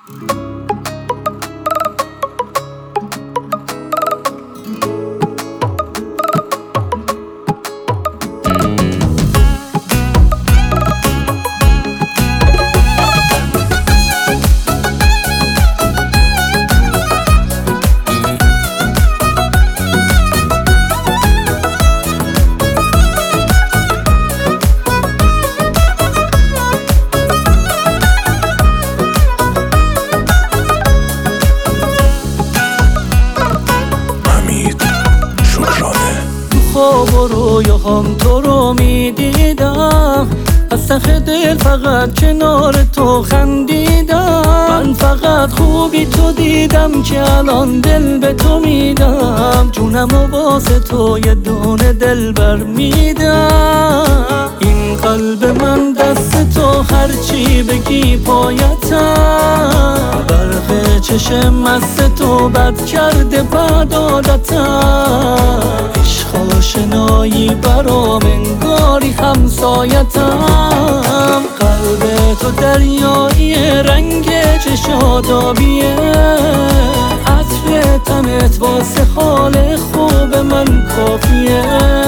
خواب و رویاهام تو رو میدیدم، از ته دل فقط کنار تو خندیدم. من فقط خوبی تو دیدم که الان دل به تو میدم، جونم و واسه تو یه دونه دلبر میدم. این قلب من دست تو هرچی بگی پایتم، برق چشم مست تو بد کرده بد عادتم. عشق آشنایی برام انگاری همسایتم. قلب تو دریایی رنگ چشات آبیه، عطر تنت واسه حال خوب من کافیه.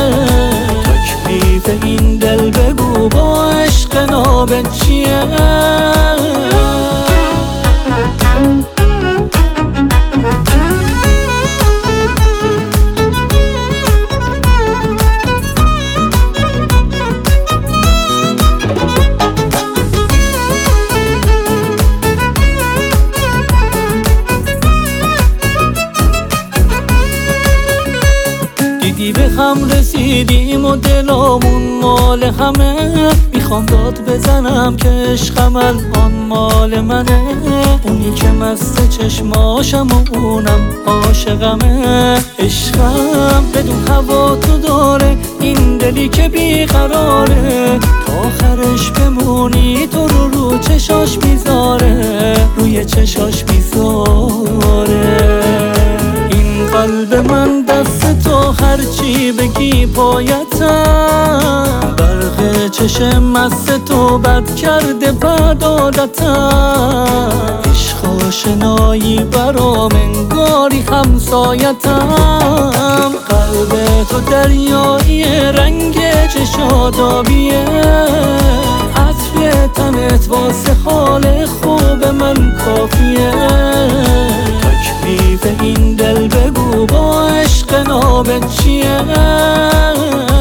تکلیف این دل بگو با عشق نابت چیه؟ دیدی به هم رسیدیم و دلامون مال همه، میخوام داد بزنم که عشقم الان مال منه. اونی که مست چشماشم و اونم عاشقمه. عشقم بدون هوا تو داره، این دلی که بیقراره، تا آخرش بمونی تو رو چشاش میذاره، روی چشاش میذاره. این قلب من دست تو هرچی بگی پایتم، برق چشم مست تو بد کرده بد عادتم. عشق آشنایی برام انگاری همسایتم. قلب تو دریایی رنگ چشات آبیه، عطر تنت واسه حال خوب من کافیه. تکلیف این دل بگو با عشق نابت چیه؟